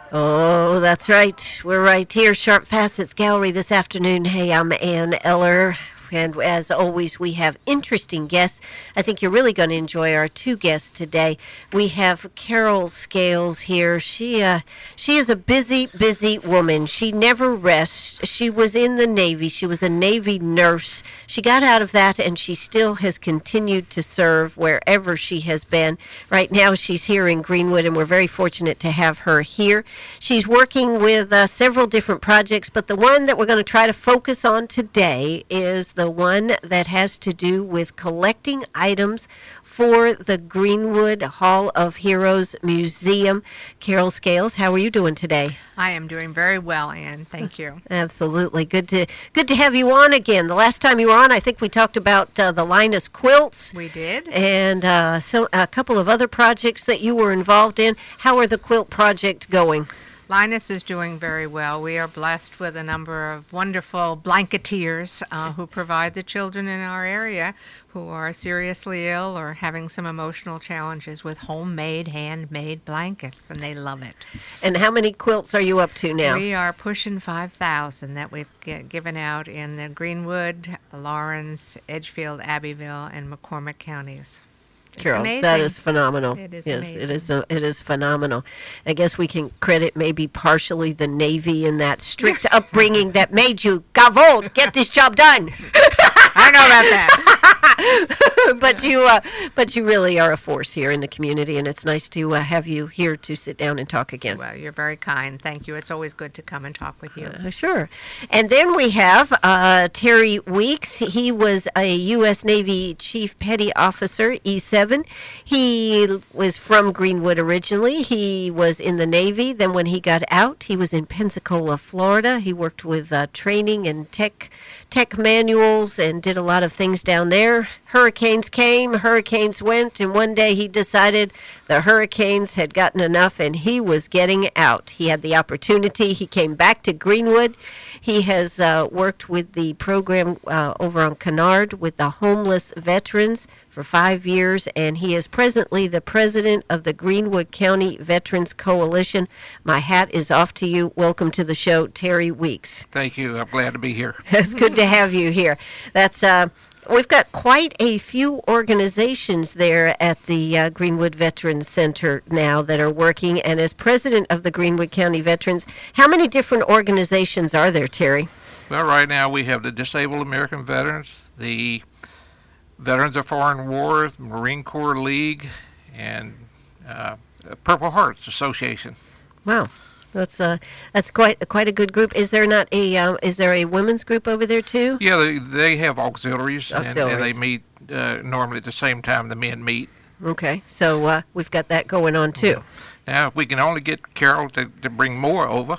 Oh, that's right. We're right here, Sharp Facets Gallery this afternoon. Hey, I'm Ann Eller. And as always, we have interesting guests. I think you're really going to enjoy our two guests today. We have Carol Scales here. She is a busy, busy woman. She never rests. She was in the Navy. She was a Navy nurse. She got out of that, and she still has continued to serve wherever she has been. Right now, she's here in Greenwood, and we're very fortunate to have her here. She's working with several different projects, but the one that we're going to try to focus on today is the one that has to do with collecting items for the Greenwood Hall of Heroes Museum. Carol Scales, how are you doing today? I am doing very well, Ann. Thank you. Absolutely. Good to have you on again. The last time you were on, I think we talked about the Linus quilts. We did. And so a couple of other projects that you were involved in. How are the quilt project going? Linus is doing very well. We are blessed with a number of wonderful blanketeers who provide the children in our area who are seriously ill or having some emotional challenges with homemade, handmade blankets, and they love it. And how many quilts are you up to now? We are pushing 5,000 that we've given out in the Greenwood, Lawrence, Edgefield, Abbeville, and McCormick counties. Carol, that is phenomenal. It is yes, amazing. It is phenomenal. I guess we can credit maybe partially the Navy in that strict upbringing that made you gavolt, get this job done. I know about that. but you really are a force here in the community, and it's nice to have you here to sit down and talk again. Well, you're very kind. Thank you. It's always good to come and talk with you. Sure. And then we have Terry Weeks. He was a U.S. Navy Chief Petty Officer, E7. He was from Greenwood originally. He was in the Navy. Then when he got out, he was in Pensacola, Florida. He worked with training and tech manuals and did a lot of things down there. Hurricanes came, hurricanes went, and one day he decided the hurricanes had gotten enough and he was getting out. He had the opportunity. He came back to Greenwood. He has worked with the program over on Kennard with the homeless veterans for 5 years, and he is presently the president of the Greenwood County Veterans Coalition. My hat is off to you. Welcome to the show, Terry Weeks. Thank you. I'm glad to be here. It's good to have you here. We've got quite a few organizations there at the Greenwood Veterans Center now that are working. And as president of the Greenwood County Veterans, how many different organizations are there, Terry? Well, right now we have the Disabled American Veterans, the Veterans of Foreign Wars, Marine Corps League, and Purple Hearts Association. Wow. That's quite a good group. Is there not is there a women's group over there too? Yeah, they have auxiliaries. And they Auxiliaries. meet normally at the same time the men meet. Okay, so we've got that going on too. Now, if we can only get Carol to bring more over,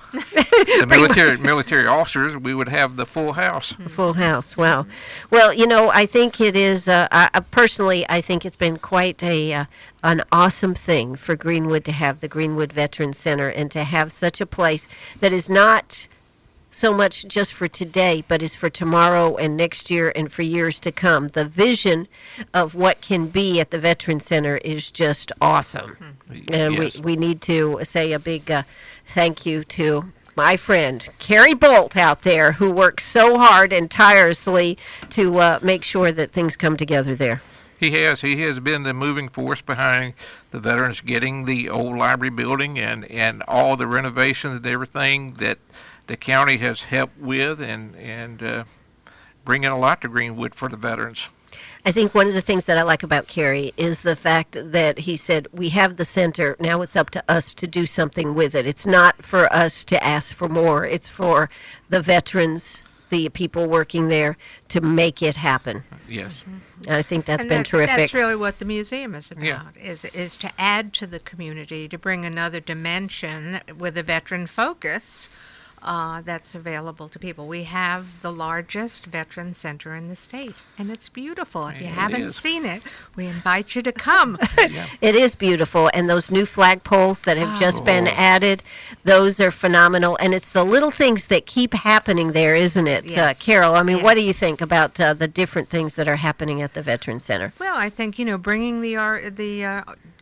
the military officers, we would have the full house. Full house. Wow. Well, I think it is. Personally, I think it's been quite an awesome thing for Greenwood to have the Greenwood Veterans Center and to have such a place that is not so much just for today, but is for tomorrow and next year and for years to come. The vision of what can be at the Veterans Center is just awesome. And Yes. we need to say a big thank you to my friend Carrie Bolt out there, who works so hard and tirelessly to make sure that things come together there. He has been the moving force behind the veterans getting the old library building and all the renovations and everything that the county has helped with and bringing a lot to Greenwood for the veterans. I think one of the things that I like about Kerry is the fact that he said, we have the center, now it's up to us to do something with it. It's not for us to ask for more. It's for the veterans, the people working there, to make it happen. Yes. I think that's And been terrific. That's really what the museum is about, Yeah. is to add to the community, to bring another dimension with a veteran focus that's available to people. We have the largest veteran center in the state, and it's beautiful. If you It haven't is. seen it, we invite you to come. It is beautiful, and those new flagpoles that have just been Oh. added, those are phenomenal, and it's the little things that keep happening there, isn't it, Yes. Carol? I mean, Yes. what do you think about the different things that are happening at the Veterans Center? Well, I think, bringing the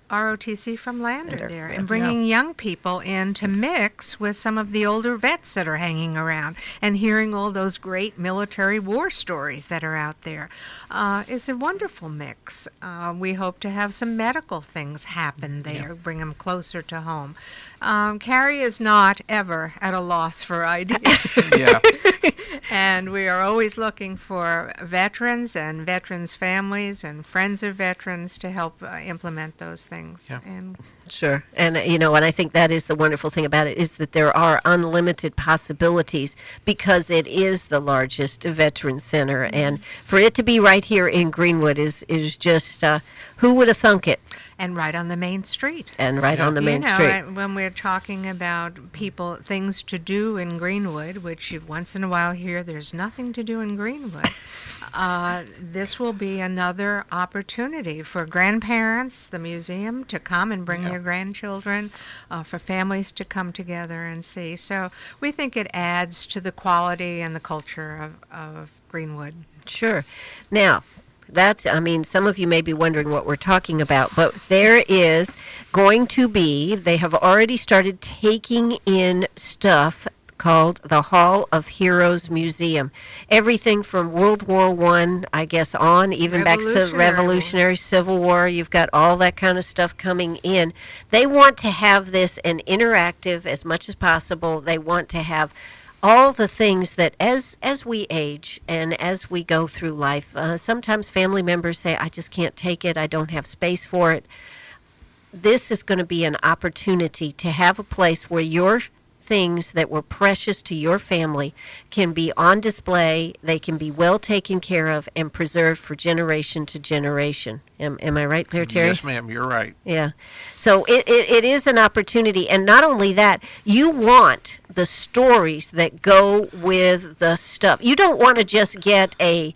ROTC from Lander there, yeah. and bringing young people in to mix with some of the older vets that are hanging around and hearing all those great military war stories that are out there. It's a wonderful mix. We hope to have some medical things happen there, bring them closer to home. Carrie is not ever at a loss for ideas. Yeah. And we are always looking for veterans and veterans' families and friends of veterans to help implement those things. Yeah. And Sure. And, and I think that is the wonderful thing about it, is that there are unlimited possibilities because it is the largest veteran center. And for it to be right here in Greenwood is just, who would have thunk it? and right on the main street. And right on the main street. When we're talking about things to do in Greenwood, which you once in a while hear there's nothing to do in Greenwood, this will be another opportunity for grandparents, the museum, to come and bring their grandchildren, for families to come together and see. So we think it adds to the quality and the culture of Greenwood. Sure. Now, some of you may be wondering what we're talking about, but there is going to be, they have already started taking in stuff called the Hall of Heroes Museum. Everything from World War I guess, on, even back to Revolutionary Civil War. You've got all that kind of stuff coming in. They want to have this an interactive as much as possible. They want to have all the things that as we age and as we go through life, sometimes family members say, I just can't take it, I don't have space for it. This is going to be an opportunity to have a place where your things that were precious to your family can be on display, they can be well taken care of and preserved for generation to generation. Am I right, Claire Terry? Yes, ma'am, you're right. Yeah. So it is an opportunity, and not only that, you want the stories that go with the stuff. You don't want to just get a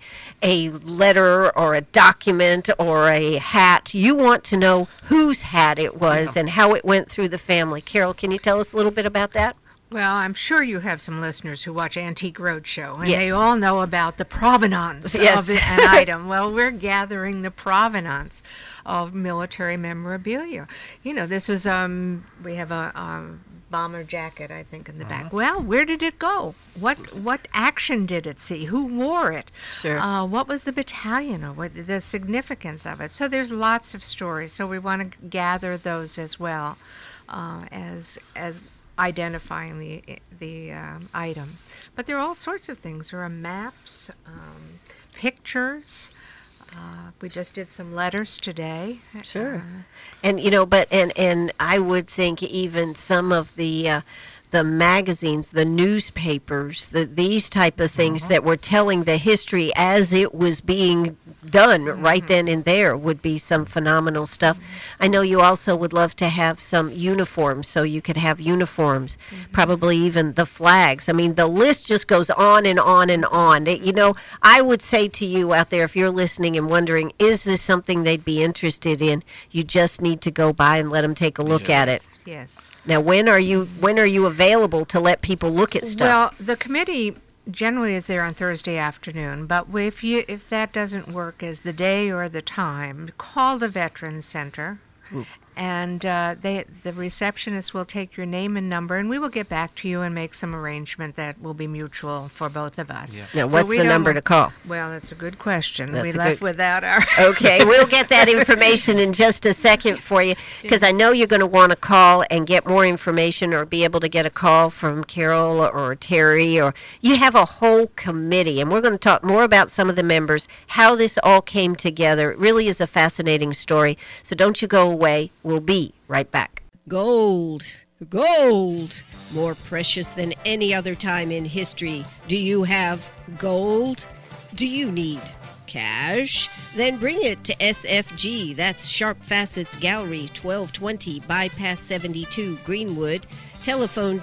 letter or a document or a hat. You want to know whose hat it was and how it went through the family. Carol, can you tell us a little bit about that? Well, I'm sure you have some listeners who watch Antique Roadshow, and Yes. they all know about the provenance Yes. of an item. Well, we're gathering the provenance of military memorabilia. You know, this was, we have a bomber jacket, I think, in the back. Well, where did it go? What action did it see? Who wore it? Sure. What was the battalion, or what the significance of it? So there's lots of stories. So we want to gather those as well, as identifying the item. But there are all sorts of things. There are maps, pictures. We just did some letters today. Sure. And and I would think even some of the magazines, the newspapers, these type of things that were telling the history as it was being done right then and there would be some phenomenal stuff. I know you also would love to have some uniforms, so you could have uniforms, probably even the flags. I mean, the list just goes on and on and on. I would say to you out there, if you're listening and wondering, is this something they'd be interested in, you just need to go by and let them take a look at it. Yes. Now, when are you available to let people look at stuff? Well, the committee generally is there on Thursday afternoon, but if that doesn't work as the day or the time, call the Veterans Center. And the receptionist will take your name and number, and we will get back to you and make some arrangement that will be mutual for both of us. Yeah. Now, what's the number to call? Well, that's a good question. That's we left without our... Okay, we'll get that information in just a second for you, because I know you're going to want to call and get more information, or be able to get a call from Carol or Terry, or you have a whole committee, and we're going to talk more about some of the members, how this all came together. It really is a fascinating story, so don't you go away. We'll be right back. Gold. Gold. More precious than any other time in history. Do you have gold? Do you need cash? Then bring it to SFG. That's Sharp Facets Gallery, 1220 Bypass 72, Greenwood. Telephone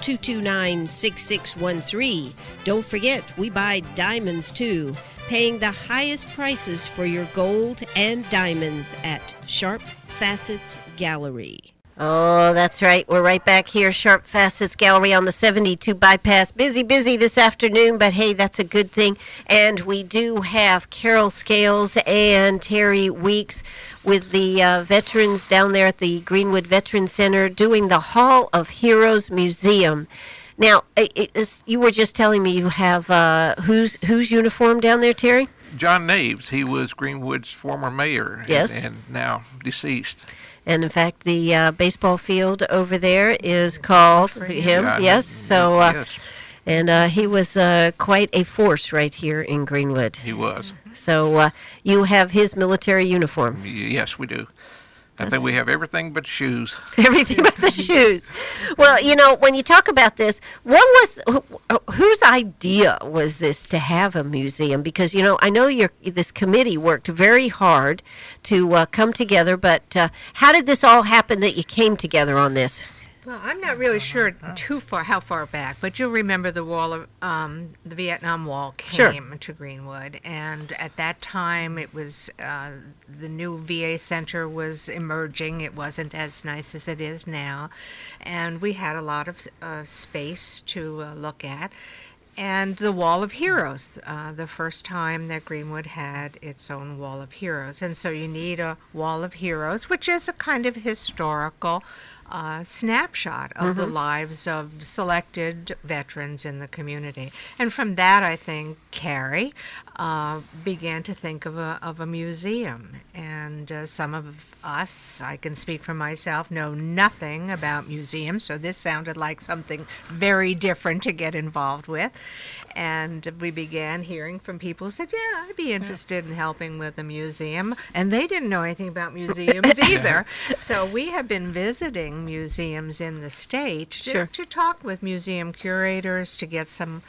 229-6613. Don't forget, we buy diamonds too. Paying the highest prices for your gold and diamonds at Sharp Facets Gallery. Oh, that's right. We're right back here, Sharp Facets Gallery on the 72 bypass. Busy this afternoon, but hey, that's a good thing. And we do have Carol Scales and Terry Weeks with the veterans down there at the Greenwood Veterans Center doing the Hall of Heroes Museum. Now, you were just telling me you have whose uniform down there, Terry? John Naves, he was Greenwood's former mayor. Yes. And now deceased. And in fact, the baseball field over there is called him. Yeah, Yes. So, yes, and he was quite a force right here in Greenwood. he was. So you have his military uniform. Yes, we do. I think we have everything but shoes. Everything but the shoes. Well, you know, when you talk about this, whose idea was this to have a museum? Because, you know, I know this committee worked very hard to come together, but how did this all happen that you came together on this? Well, I'm not really sure how far back, but you'll remember the wall of the Vietnam Wall came to Greenwood, and at that time it was the new VA Center was emerging. It wasn't as nice as it is now, and we had a lot of space to look at. And the Wall of Heroes, the first time that Greenwood had its own Wall of Heroes, and so you need a Wall of Heroes, which is a kind of historical snapshot of the lives of selected veterans in the community. And from that, I think Carrie began to think of a museum. And some of us, I can speak for myself, know nothing about museums, so this sounded like something very different to get involved with. And we began hearing from people who said, yeah, I'd be interested in helping with a museum. And they didn't know anything about museums either. So we have been visiting museums in the state to talk with museum curators, to get some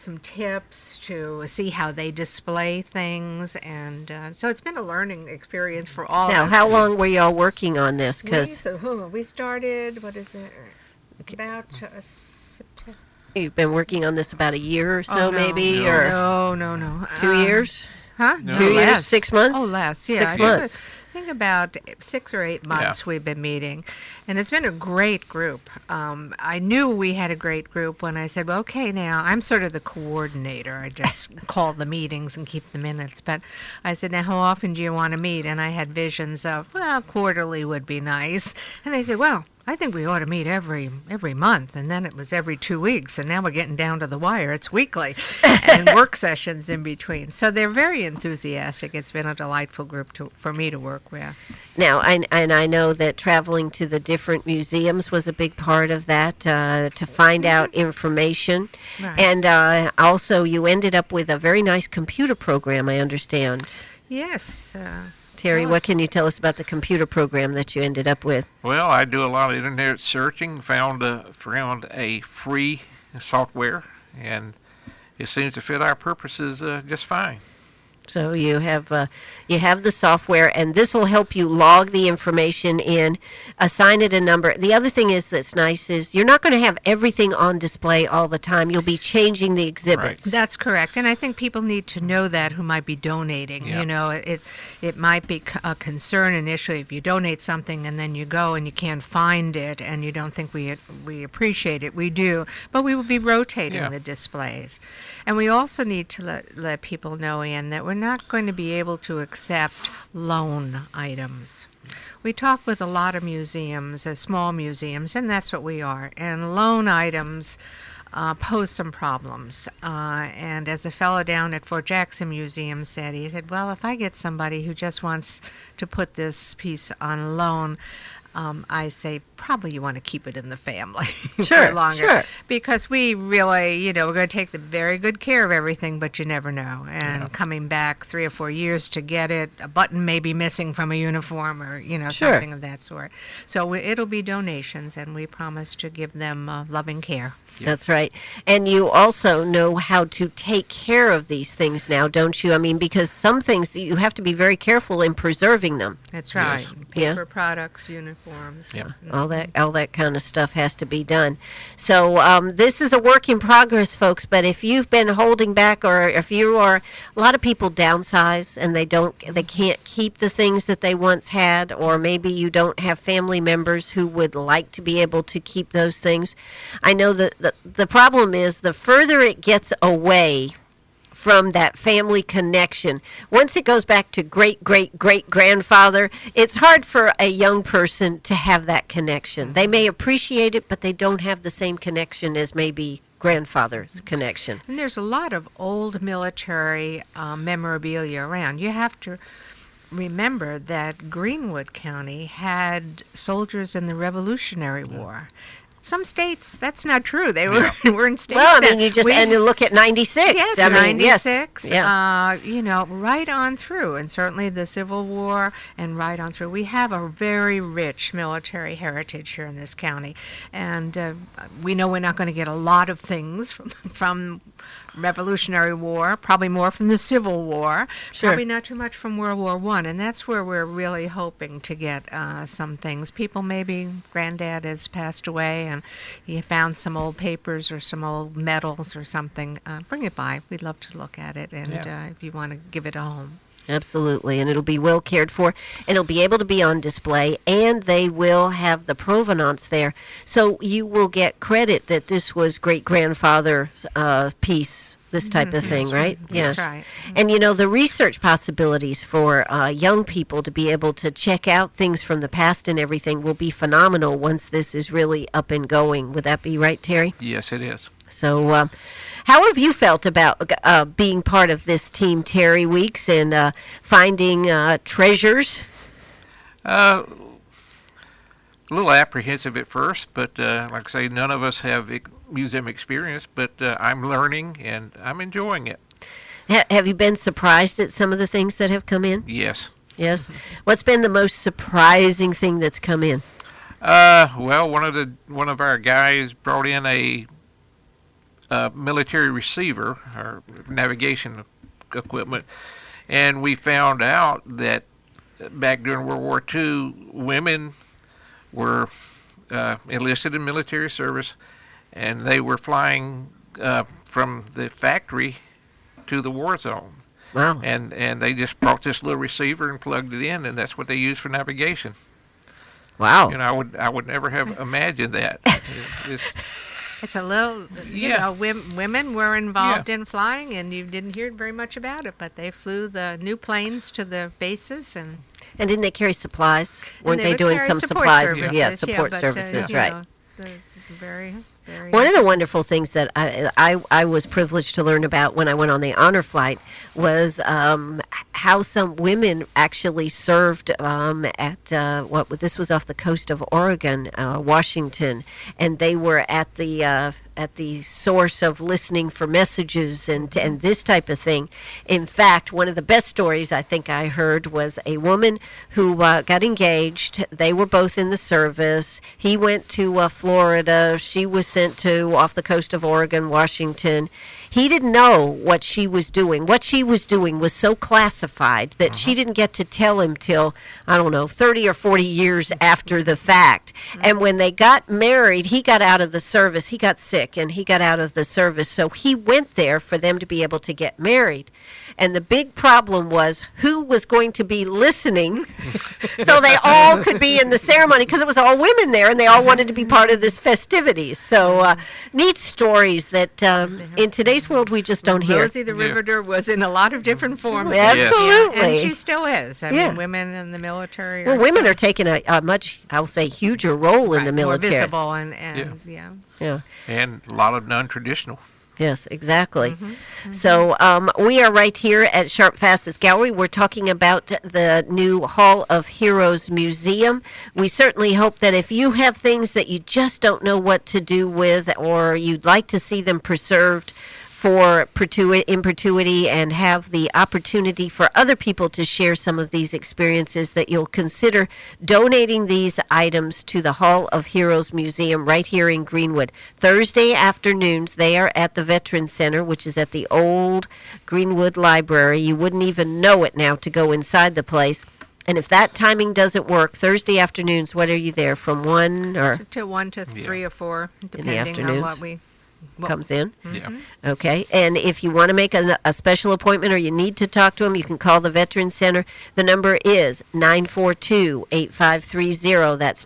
tips, to see how they display things. And so it's been a learning experience for all Now, of us. how long were y'all working on this? Because We started, what is it, about September. you've been working on this about a year or so, Oh, no. maybe, No. or No. 2 years? Huh? No. 2 years, less. 6 months? Oh, less. Yeah, 6 I months. think about 6 or 8 months we've been meeting, and it's been a great group. I knew we had a great group when I said, well, okay, now I'm sort of the coordinator. I just call the meetings and keep the minutes. But I said, now how often do you want to meet? And I had visions of, well, quarterly would be nice. And they said, well, I think we ought to meet every month, and then it was every 2 weeks, and now we're getting down to the wire. It's weekly, and work sessions in between. So they're very enthusiastic. It's been a delightful group for me to work with. Now, and I know that traveling to the different museums was a big part of that, to find out information. Right. And also, you ended up with a very nice computer program, I understand. Yes. Terry, what can you tell us about the computer program that you ended up with? Well, I do a lot of internet searching, found a free software, and it seems to fit our purposes just fine. So you have the software, and this will help you log the information in, assign it a number. The other thing that's nice is you're not going to have everything on display all the time. You'll be changing the exhibits. That's correct, and I think people need to know that who might be donating. Yeah. You know, it might be a concern initially if you donate something and then you go and you can't find it and you don't think we appreciate it. We do, but we will be rotating the displays. And we also need to let people know, Ian, that we're not going to be able to accept loan items. We talk with a lot of museums, small museums, and that's what we are. And loan items pose some problems. And as a fellow down at Fort Jackson Museum said, he said, well, if I get somebody who just wants to put this piece on loan, I say probably you want to keep it in the family for longer. Because we really, we're going to take the very good care of everything, but you never know. And coming back 3 or 4 years to get it, a button may be missing from a uniform or, something of that sort. So it'll be donations, and we promise to give them loving care. That's right. And you also know how to take care of these things now, don't you? I mean, because some things you have to be very careful in preserving them. That's right. Yes. Paper products, uniforms. Yep. All that kind of stuff has to be done. So this is a work in progress, folks. But if you've been holding back, or if you are, a lot of people downsize and they can't keep the things that they once had, or maybe you don't have family members who would like to be able to keep those things. I know that the problem is the further it gets away from that family connection. Once it goes back to great-great-great-grandfather, it's hard for a young person to have that connection. They may appreciate it, but they don't have the same connection as maybe grandfather's connection. And there's a lot of old military memorabilia around. You have to remember that Greenwood County had soldiers in the Revolutionary War. Some states, that's not true. They weren't states. Well, I mean, and you look at 96. Yes, I mean, 96. Yes. Yeah. Right on through, and certainly the Civil War, and right on through. We have a very rich military heritage here in this county, and we know we're not going to get a lot of things from Revolutionary War, probably more from the Civil War, Sure. probably not too much from World War I, and that's where we're really hoping to get some things. People, maybe Granddad has passed away and you found some old papers or some old medals or something. Bring it by. We'd love to look at it, and if you want to give it a home. Absolutely, and it'll be well cared for, and it'll be able to be on display, and they will have the provenance there. So you will get credit that this was great-grandfather's piece, this type of thing, right? That's right. And the research possibilities for young people to be able to check out things from the past and everything will be phenomenal once this is really up and going. Would that be right, Terry? Yes, it is. So how have you felt about being part of this team, Terry Weeks, and finding treasures? A little apprehensive at first, but like I say, none of us have museum experience, but I'm learning and I'm enjoying it. Have you been surprised at some of the things that have come in? Yes. Yes. What's been the most surprising thing that's come in? Well, one of our guys brought in a military receiver or navigation equipment, and we found out that back during World War II, women were enlisted in military service, and they were flying from the factory to the war zone. Wow. And they just brought this little receiver and plugged it in, and that's what they used for navigation. Wow. I would never have imagined that. It's a little, women were involved in flying, and you didn't hear very much about it, but they flew the new planes to the bases. And didn't they carry supplies? Weren't they would doing carry some support supplies? services, Yeah, support but, services, right. Very, very. One of the wonderful things that I was privileged to learn about when I went on the honor flight was how some women actually served at this was off the coast of Oregon, Washington, and they were at the source of listening for messages and this type of thing. In fact, one of the best stories I think I heard was a woman who got engaged. They were both in the service. He went to Florida. She was sent to off the coast of Oregon, Washington. He didn't know what she was doing. What she was doing was so classified that she didn't get to tell him till, 30 or 40 years after the fact. And when they got married, he got out of the service. He got sick, and he got out of the service. So he went there for them to be able to get married. And the big problem was who was going to be listening so they all could be in the ceremony, because it was all women there, and they all wanted to be part of this festivities. So neat stories that in today's world we just don't hear. Rosie the Riveter was in a lot of different forms. Absolutely. And she still is. I mean, women in the military Well, women are taking a much, I'll say, huger role in the military. More visible and Yeah. And a lot of non-traditional. Yes, exactly. So we are right here at Sharp Facets Gallery. We're talking about the new Hall of Heroes Museum. We certainly hope that if you have things that you just don't know what to do with, or you'd like to see them preserved for in perpetuity and have the opportunity for other people to share some of these experiences, that you'll consider donating these items to the Hall of Heroes Museum right here in Greenwood. Thursday afternoons, they are at the Veterans Center, which is at the old Greenwood Library. You wouldn't even know it now to go inside the place. And if that timing doesn't work, Thursday afternoons, what are you there, from 1 or To 1 to 3 or 4, depending on afternoons? what comes in? Yeah. Okay, and if you want to make a special appointment or you need to talk to them, you can call the Veterans Center. The number is 942-8530. That's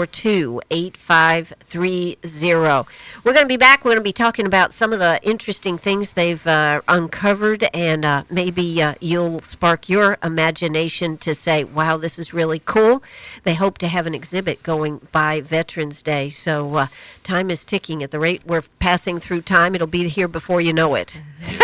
942-8530. We're going to be back. We're going to be talking about some of the interesting things they've uncovered, and maybe you'll spark your imagination to say, wow, this is really cool. They hope to have an exhibit going by Veterans Day, so time is ticking. At the rate we're passing through time, it'll be here before you know it.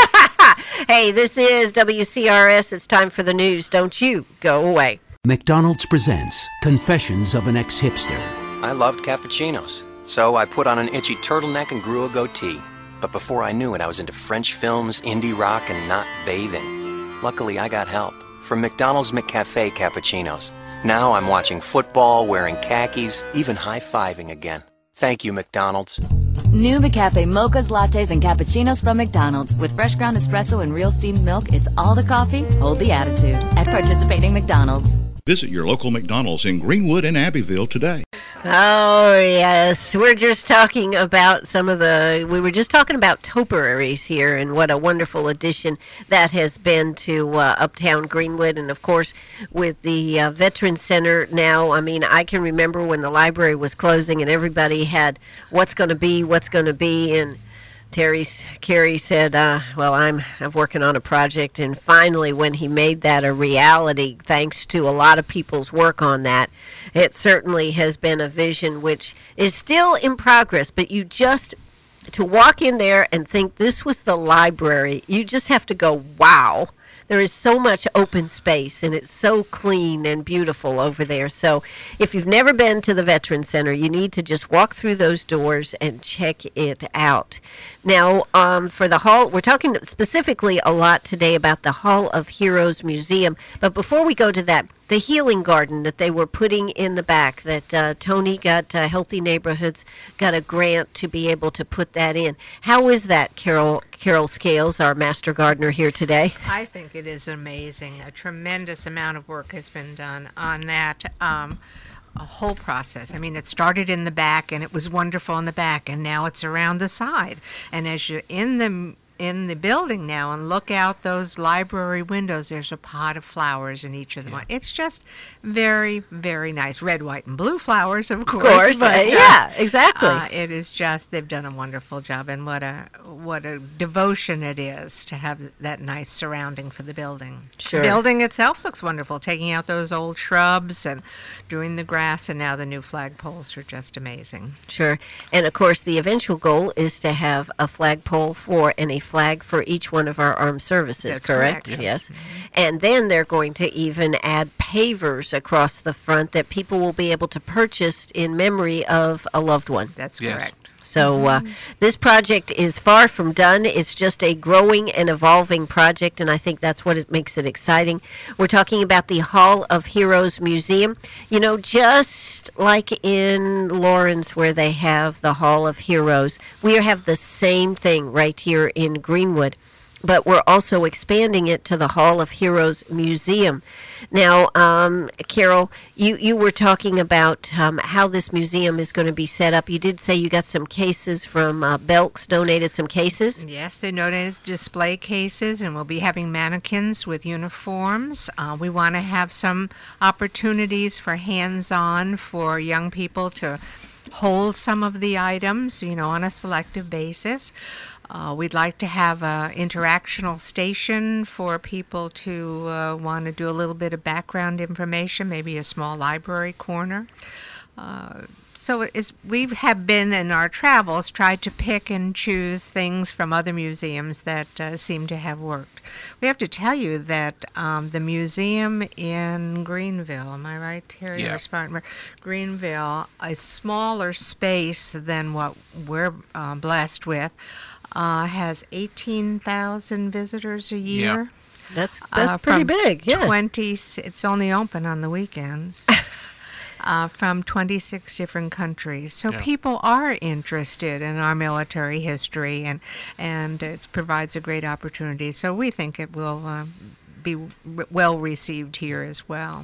Hey, this is WCRS. It's time for the news. Don't you go away. McDonald's presents Confessions of an Ex-Hipster. I loved cappuccinos, so I put on an itchy turtleneck and grew a goatee. But before I knew it, I was into French films, indie rock, and not bathing. Luckily, I got help from McDonald's McCafe cappuccinos. Now I'm watching football, wearing khakis, even high-fiving again. Thank you, McDonald's. New McCafe mochas, lattes, and cappuccinos from McDonald's. With fresh ground espresso and real steamed milk, it's all the coffee, hold the attitude. At participating McDonald's. Visit your local McDonald's in Greenwood and Abbeville today. Oh, yes. We're just talking about we were just talking about topiaries here, and what a wonderful addition that has been to Uptown Greenwood. And, of course, with the Veterans Center now, I mean, I can remember when the library was closing and everybody had what's going to be, and Carrie said, well, I'm working on a project, and finally when he made that a reality, thanks to a lot of people's work on that, it certainly has been a vision which is still in progress, but to walk in there and think this was the library, you just have to go, wow. There is so much open space, and it's so clean and beautiful over there. So if you've never been to the Veterans Center, you need to just walk through those doors and check it out. Now, for the Hall, we're talking specifically a lot today about the Hall of Heroes Museum. But before we go to that, the healing garden that they were putting in the back, that Tony got, Healthy Neighborhoods got a grant to be able to put that in. How is that, Carol Scales, our master gardener here today? I think it is amazing. A tremendous amount of work has been done on that a whole process. I mean, it started in the back, and it was wonderful in the back, and now it's around the side. And as you're in the building now and look out those library windows, there's a pot of flowers in each of them. Yeah. It's just very, very nice. Red, white, and blue flowers, of course. Of course, but, yeah, exactly. It is just, they've done a wonderful job, and what a devotion it is to have that nice surrounding for the building. Sure. The building itself looks wonderful, taking out those old shrubs and doing the grass, and now the new flagpoles are just amazing. Sure. And, of course, the eventual goal is to have a flagpole and a flag for each one of our armed services. That's correct? Yeah. Yes. Mm-hmm. And then they're going to even add pavers across the front that people will be able to purchase in memory of a loved one. That's Yes. correct. So this project is far from done. It's just a growing and evolving project, and I think that's what makes it exciting. We're talking about the Hall of Heroes Museum. You know, just like in Lawrence where they have the Hall of Heroes, we have the same thing right here in Greenwood. But we're also expanding it to the Hall of Heroes Museum. Now, Carol, you were talking about how this museum is going to be set up. You did say you got some cases from Belks, donated some cases? Yes, they donated display cases, and we'll be having mannequins with uniforms. We want to have some opportunities for hands-on for young people to hold some of the items, on a selective basis. We'd like to have an interactional station for people to want to do a little bit of background information, maybe a small library corner. So we have been in our travels tried to pick and choose things from other museums that seem to have worked. We have to tell you that the museum in Greenville, am I right, Terry? Yeah. Or Spartanburg? Greenville, a smaller space than what we're blessed with, has 18,000 visitors a year. Yeah. That's pretty big. Yeah. It's only open on the weekends. From 26 different countries. So people are interested in our military history, and it provides a great opportunity. So we think it will be well received here as well.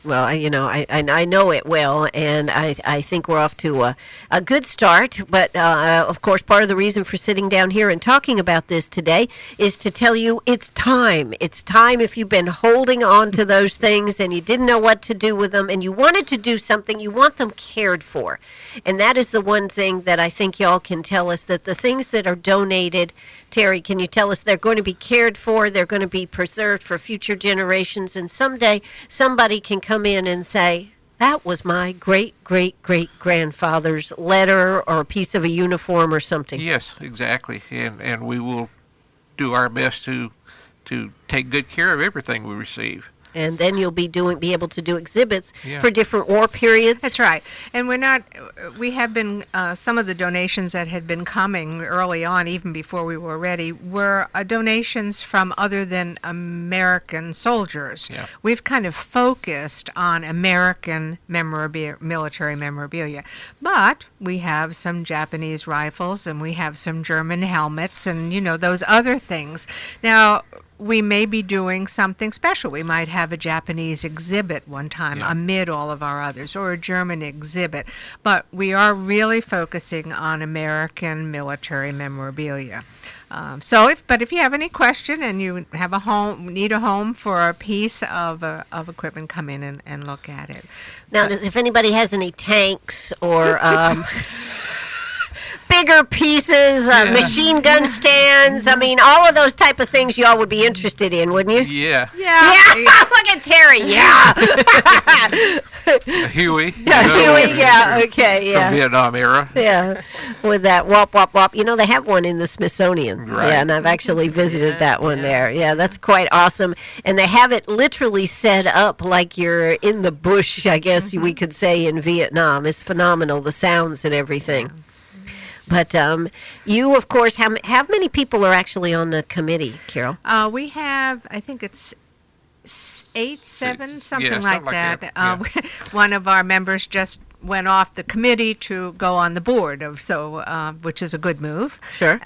Well, I know it well, and I think we're off to a good start. But, of course, part of the reason for sitting down here and talking about this today is to tell you it's time. It's time if you've been holding on to those things and you didn't know what to do with them and you wanted to do something, you want them cared for. And that is the one thing that I think y'all can tell us, that the things that are donated, Terry, can you tell us they're going to be cared for, they're going to be preserved for future generations, and someday somebody can come in and say, that was my great-great-great-grandfather's letter or a piece of a uniform or something. Yes, exactly. And we will do our best to take good care of everything we receive. And then you'll be able to do exhibits Yeah. for different war periods. That's right. And we have been, some of the donations that had been coming early on, even before we were ready, were donations from other than American soldiers. Yeah. We've kind of focused on American military memorabilia. But we have some Japanese rifles and we have some German helmets and, those other things. Now, we may be doing something special. We might have a Japanese exhibit one time amid all of our others, or a German exhibit. But we are really focusing on American military memorabilia. But if you have any question and you have need a home for a piece of equipment, come in and look at it. Now, if anybody has any tanks or bigger pieces, machine gun stands, all of those type of things y'all would be interested in, wouldn't you? Yeah. Yeah. Look at Terry. Yeah. Huey. Huey. Yeah. Okay. Yeah. From Vietnam era. Yeah, with that wop, wop, wop. They have one in the Smithsonian. Right. Yeah, and I've actually visited that one there. Yeah, that's quite awesome. And they have it literally set up like you're in the bush, I guess we could say, in Vietnam. It's phenomenal, the sounds and everything. But you, of course, how many people are actually on the committee, Carol? We have, I think it's 8, 7, something Yeah, like something like that. that. One of our members just went off the committee to go on the board, which is a good move. Sure.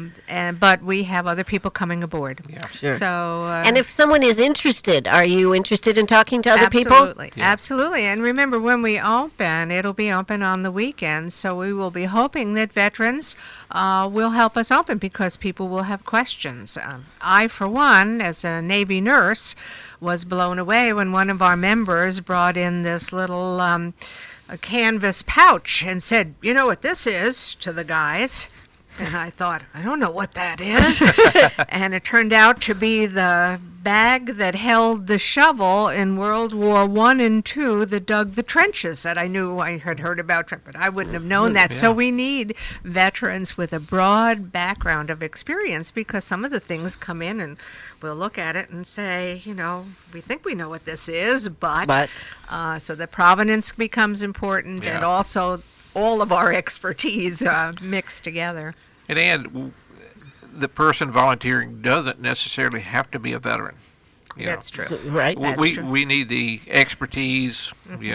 But we have other people coming aboard. Yeah. Sure. So. And if someone is interested, are you interested in talking to other people? Absolutely, absolutely. And remember, when we open, it'll be open on the weekends, so we will be hoping that veterans will help us open because people will have questions. I, for one, as a Navy nurse, was blown away when one of our members brought in this little a canvas pouch and said, "You know what this is?" to the guys. And I thought, I don't know what that is. And it turned out to be the bag that held the shovel in World War I and II that dug the trenches that I knew I had heard about, but I wouldn't have known that. Yeah. So we need veterans with a broad background of experience because some of the things come in and we'll look at it and say, we think we know what this is, but. So the provenance becomes important and also all of our expertise mixed together. And the person volunteering doesn't necessarily have to be a veteran. That's true. Right. We need the expertise,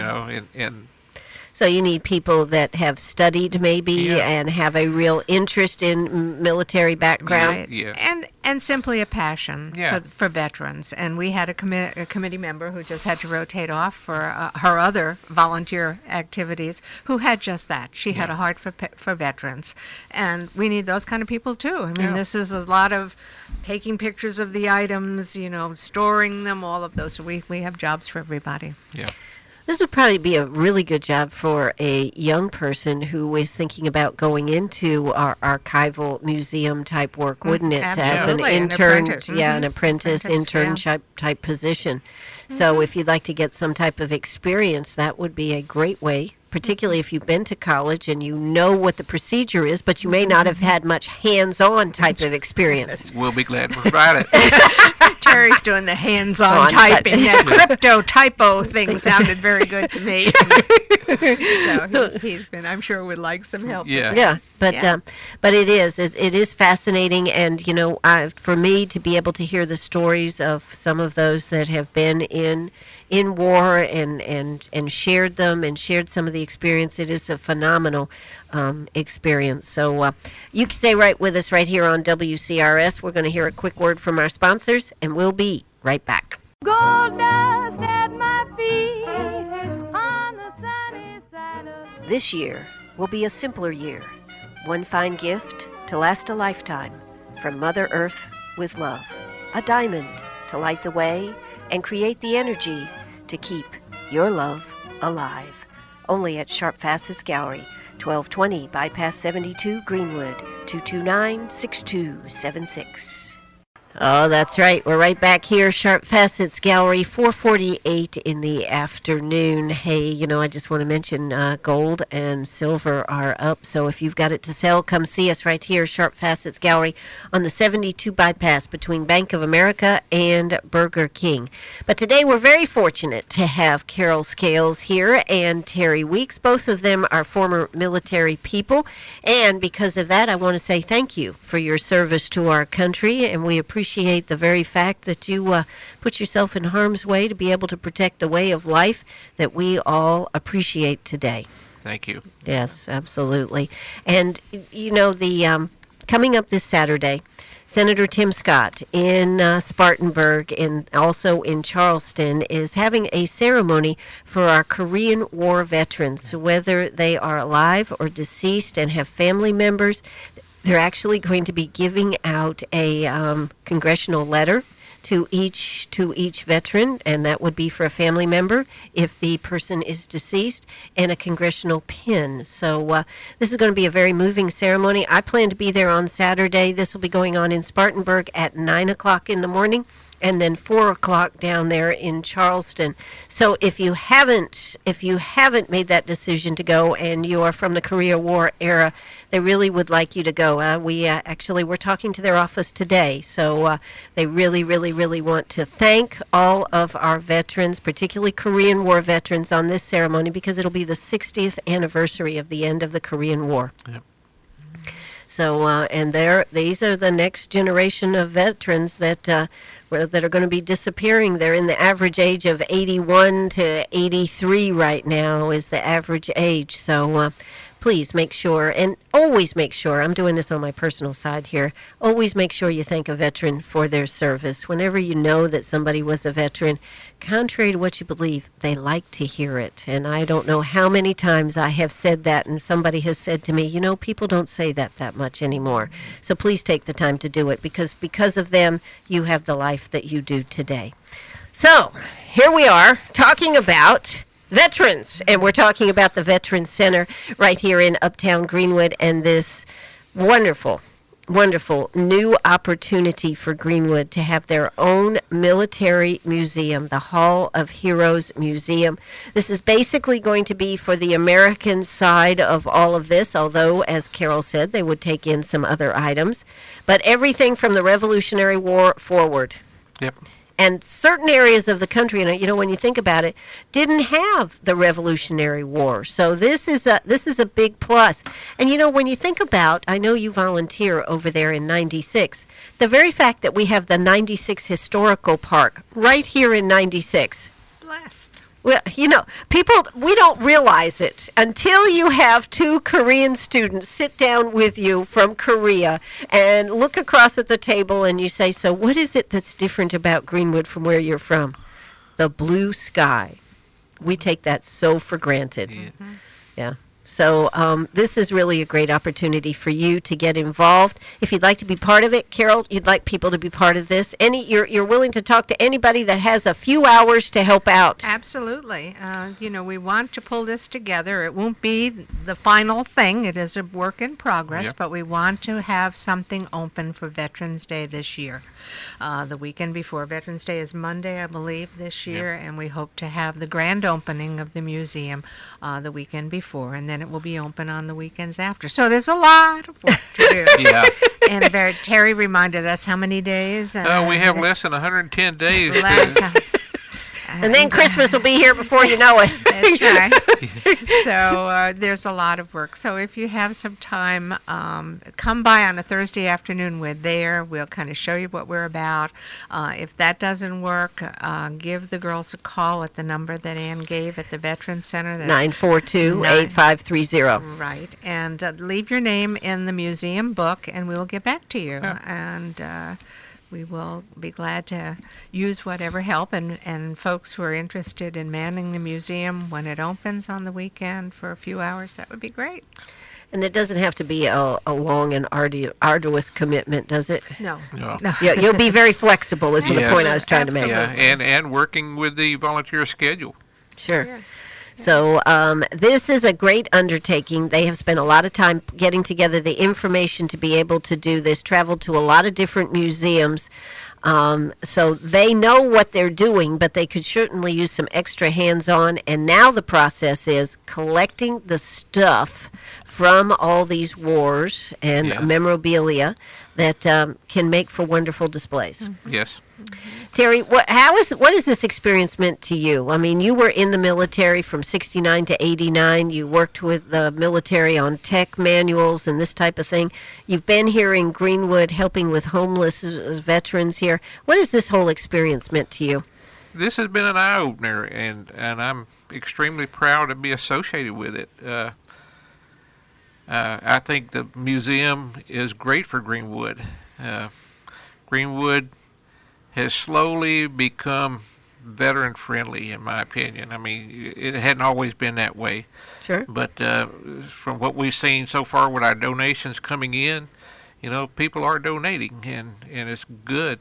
and So you need people that have studied maybe and have a real interest in military background. Right. Yeah. And simply a passion Yeah. for veterans. And we had a committee member who just had to rotate off for her other volunteer activities who had just that. She had a heart for veterans. And we need those kind of people too. This is a lot of taking pictures of the items, storing them, all of those. So we have jobs for everybody. Yeah. This would probably be a really good job for a young person who is thinking about going into our archival museum type work, wouldn't it? Absolutely. As an An intern, apprentice. an apprentice intern type position. So if you'd like to get some type of experience, that would be a great way, particularly if you've been to college and you know what the procedure is, but you may not have had much hands-on type of experience. We'll be glad to provide it. Terry's doing the hands-on typing. That crypto typo thing sounded very good to me. So he's been, I'm sure, would like some help. Yeah. Yeah, but it is fascinating, and for me to be able to hear the stories of some of those that have been in war and shared them and shared some of the experience, it is a phenomenal experience. So you can stay right with us right here on WCRS. We're going to hear a quick word from our sponsors, and we'll be right back. Gold dust at my feet. This year will be a simpler year. One fine gift to last a lifetime from Mother Earth with love. A diamond to light the way and create the energy to keep your love alive. Only at Sharp Facets Gallery, 1220 Bypass 72 Greenwood, 229-6276. Oh, that's right. We're right back here, Sharp Facets Gallery, 4:48 in the afternoon. Hey, I just want to mention gold and silver are up. So if you've got it to sell, come see us right here, Sharp Facets Gallery, on the 72 bypass between Bank of America and Burger King. But today we're very fortunate to have Carol Scales here and Terry Weeks. Both of them are former military people. And because of that, I want to say thank you for your service to our country, and we appreciate the very fact that you put yourself in harm's way to be able to protect the way of life that we all appreciate today. Thank you. Yes, absolutely. And, the coming up this Saturday, Senator Tim Scott in Spartanburg and also in Charleston is having a ceremony for our Korean War veterans, whether they are alive or deceased and have family members. They're actually going to be giving out a congressional letter to each veteran, and that would be for a family member if the person is deceased, and a congressional pin. So this is going to be a very moving ceremony. I plan to be there on Saturday. This will be going on in Spartanburg at 9 o'clock in the morning, and then 4 o'clock down there in Charleston. So if you haven't made that decision to go and you are from the Korea War era, they really would like you to go. We're talking to their office today, so they really, really, really want to thank all of our veterans, particularly Korean War veterans, on this ceremony because it'll be the 60th anniversary of the end of the Korean War. Yep. So, and these are the next generation of veterans that are going to be disappearing. They're in the average age of 81 to 83 right now is the average age. So please make sure, and always make sure, I'm doing this on my personal side here, always make sure you thank a veteran for their service. Whenever you know that somebody was a veteran, contrary to what you believe, they like to hear it. And I don't know how many times I have said that, and somebody has said to me, people don't say that much anymore. So please take the time to do it, because of them, you have the life that you do today. So here we are talking about veterans, and we're talking about the Veterans Center right here in Uptown Greenwood, and this wonderful new opportunity for Greenwood to have their own military museum, the Hall of Heroes Museum. This is basically going to be for the American side of all of this, although, as Carol said, they would take in some other items, but everything from the Revolutionary War forward. Yep. And certain areas of the country, and when you think about it, didn't have the Revolutionary War. So this is a big plus. And when you think about, I know you volunteer over there in 96, the very fact that we have the 96 Historical Park right here in 96. Blessed. Well, people, we don't realize it until you have two Korean students sit down with you from Korea and look across at the table and you say, so what is it that's different about Greenwood from where you're from? The blue sky. We take that so for granted. Yeah. So this is really a great opportunity for you to get involved. If you'd like to be part of it, Carol, you'd like people to be part of this. You're willing to talk to anybody that has a few hours to help out. Absolutely. We want to pull this together. It won't be the final thing. It is a work in progress, but we want to have something open for Veterans Day this year. The weekend before. Veterans Day is Monday, I believe, this year, and we hope to have the grand opening of the museum the weekend before, and then it will be open on the weekends after. So there's a lot of work to do. Yeah. And Terry reminded us how many days? We have less than 110 days. And then Christmas will be here before you know it. That's right. So there's a lot of work. So if you have some time, come by on a Thursday afternoon. We're there. We'll kind of show you what we're about. If that doesn't work, give the girls a call at the number that Ann gave at the Veterans Center. That's 942-8530. Right. And leave your name in the museum book, and we'll get back to you. Yeah. And we will be glad to use whatever help, and folks who are interested in manning the museum when it opens on the weekend for a few hours, that would be great. And it doesn't have to be a long and arduous commitment, does it? No. No. Yeah, you'll be very flexible is the Yes. point I was trying to make. Yeah, and working with the volunteer schedule. Sure. Yeah. So this is a great undertaking. They have spent a lot of time getting together the information to be able to do this, traveled to a lot of different museums. So they know what they're doing, but they could certainly use some extra hands-on. And now the process is collecting the stuff from all these wars and Yeah. memorabilia that can make for wonderful displays. Yes. Terry, what has this experience meant to you? I mean, you were in the military from 69 to 89. You worked with the military on tech manuals and this type of thing. You've been here in Greenwood helping with homeless veterans here. What has this whole experience meant to you? This has been an eye-opener, and I'm extremely proud to be associated with it. I think the museum is great for Greenwood. Greenwood has slowly become veteran friendly, in my opinion. I mean, it hadn't always been that way. Sure. But from what we've seen so far with our donations coming in, people are donating, and it's good,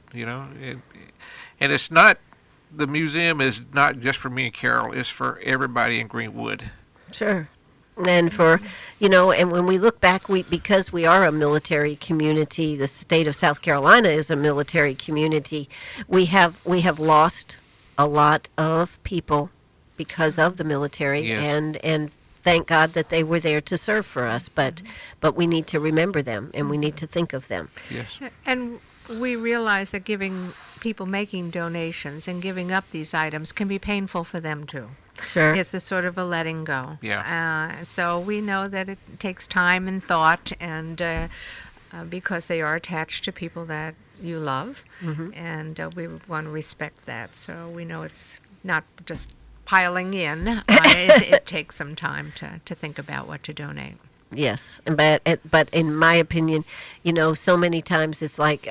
and it's not, the museum is not just for me and Carol, it's for everybody in Greenwood. Sure. And for, and when we look back, because we are a military community, the state of South Carolina is a military community, we have lost a lot of people because of the military, Yes. and thank God that they were there to serve for us, but we need to remember them, and we need to think of them. Yes. And we realize that people making donations and giving up these items can be painful for them too. Sure. It's a sort of a letting go. Yeah. So we know that it takes time and thought, and because they are attached to people that you love, and we want to respect that. So we know it's not just piling in. It takes some time to think about what to donate. Yes, but in my opinion, so many times it's like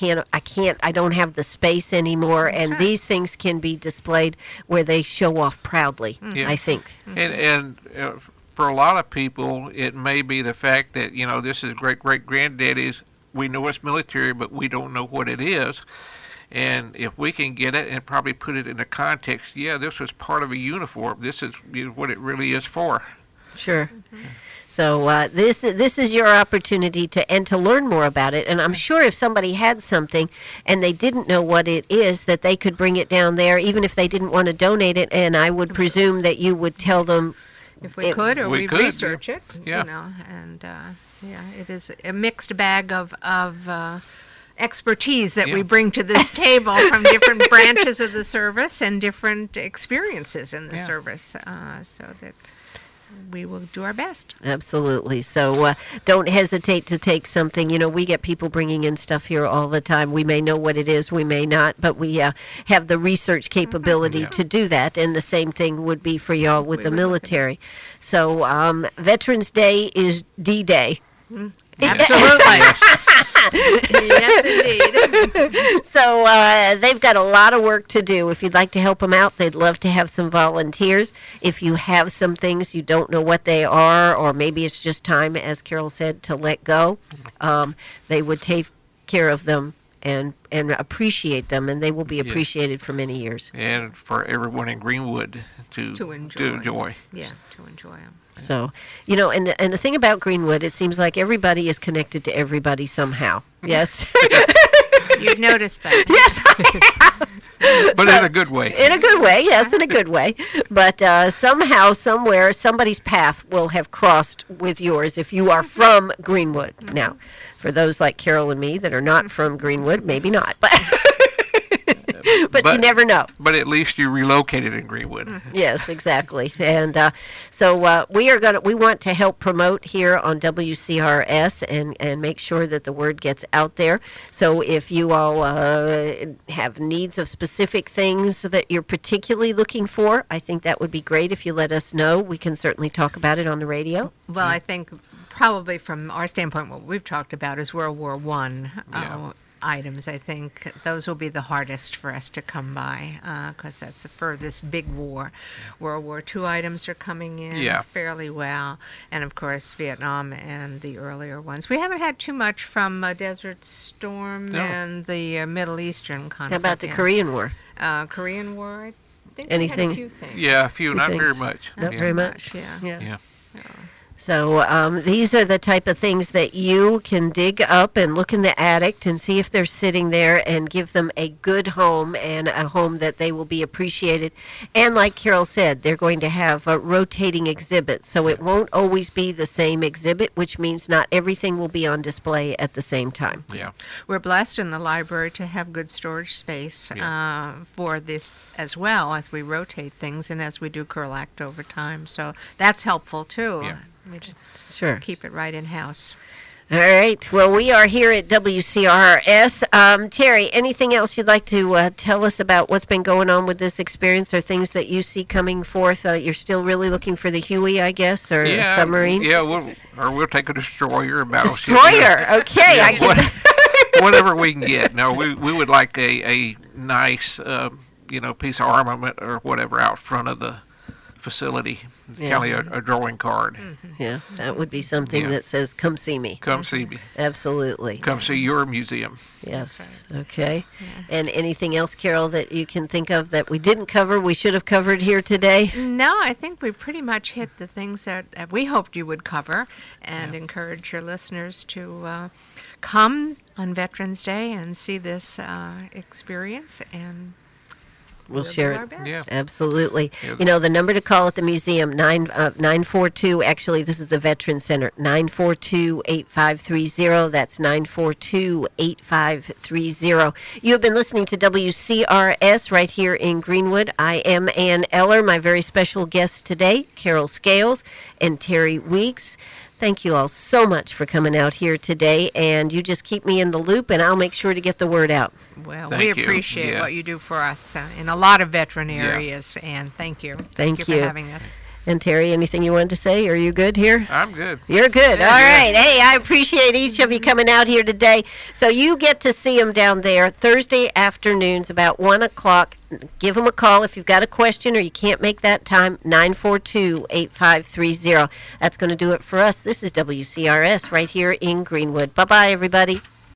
I don't have the space anymore, and these things can be displayed where they show off proudly. Yeah. I think. And for a lot of people, it may be the fact that this is great granddaddy's. We know it's military, but we don't know what it is. And if we can get it and probably put it in a context, this was part of a uniform. This is what it really is for. Sure. So this is your opportunity to learn more about it. And I'm sure if somebody had something and they didn't know what it is, that they could bring it down there, even if they didn't want to donate it. And I would presume that you would tell them. If we could, or we could, research it, yeah. And it is a mixed bag of expertise that we bring to this table from different branches of the service and different experiences in the service, so that we will do our best. Absolutely. So don't hesitate to take something. We get people bringing in stuff here all the time. We may know what it is, we may not, but we have the research capability to do that. And the same thing would be for y'all with the military. So Veterans Day is D-Day. Absolutely. Yes, indeed. So they've got a lot of work to do. If you'd like to help them out, they'd love to have some volunteers. If you have some things you don't know what they are, or maybe it's just time, as Carol said, to let go, they would take care of them and appreciate them, and they will be appreciated for many years. And for everyone in Greenwood to enjoy. Yeah, to enjoy them. So, and the thing about Greenwood, it seems like everybody is connected to everybody somehow. Yes. You've noticed that. Yes, I have. But in a good way. In a good way, yes, in a good way. But somehow, somewhere, somebody's path will have crossed with yours if you are from Greenwood. Now, for those like Carol and me that are not from Greenwood, maybe not. But you never know. But at least you relocated in Greenwood. Yes, exactly. And so we want to help promote here on WCRS and make sure that the word gets out there. So if you all have needs of specific things that you're particularly looking for, I think that would be great if you let us know. We can certainly talk about it on the radio. Well, I think probably from our standpoint, what we've talked about is World War I. items, I think those will be the hardest for us to come by because that's the furthest big war. World War II items are coming in fairly well, and of course Vietnam and the earlier ones. We haven't had too much from Desert Storm and the Middle Eastern conflict. How about the Korean War? Korean War, I think anything? we had a few things. Yeah, a few, not very much. Not very much. Yeah. So these are the type of things that you can dig up and look in the attic and see if they're sitting there and give them a good home and a home that they will be appreciated. And like Carol said, they're going to have rotating exhibits, so it won't always be the same exhibit, which means not everything will be on display at the same time. Yeah. We're blessed in the library to have good storage space for this as well as we rotate things and as we do collect over time. So that's helpful too. Yeah. We just Sure. keep it right in-house. All right. Well, we are here at WCRS. Terry, anything else you'd like to tell us about what's been going on with this experience or things that you see coming forth? You're still really looking for the Huey, I guess, or a submarine? Yeah, we'll take a destroyer, a battleship. Destroyer. Okay. Yeah, whatever we can get. No, we would like a nice, piece of armament or whatever out front of the facility, kind of a drawing card. Yeah, that would be something that says, come see me. Come see me. Absolutely. Come see your museum. Yes. Okay. And anything else, Carol, that you can think of that we didn't cover, we should have covered here today? No, I think we pretty much hit the things that we hoped you would cover and encourage your listeners to come on Veterans Day and see this experience, and we'll share do our it. best. Yeah. Absolutely. You know, the number to call at the museum, 942, actually, this is the Veterans Center, 942-8530. That's 942-8530. You have been listening to WCRS right here in Greenwood. I am Ann Eller, my very special guest today, Carol Scales and Terry Weeks. Thank you all so much for coming out here today, and you just keep me in the loop, and I'll make sure to get the word out. Well, Thank we you. appreciate what you do for us in a lot of veteran areas, and thank you. Thank you you. for having us. And Terry, anything you wanted to say? Are you good here? I'm good. You're good. Yeah, All yeah. right. Hey, I appreciate each of you coming out here today. So you get to see them down there Thursday afternoons about 1 o'clock. Give them a call if you've got a question or you can't make that time, 942-8530. That's going to do it for us. This is WCRS right here in Greenwood. Bye-bye, everybody.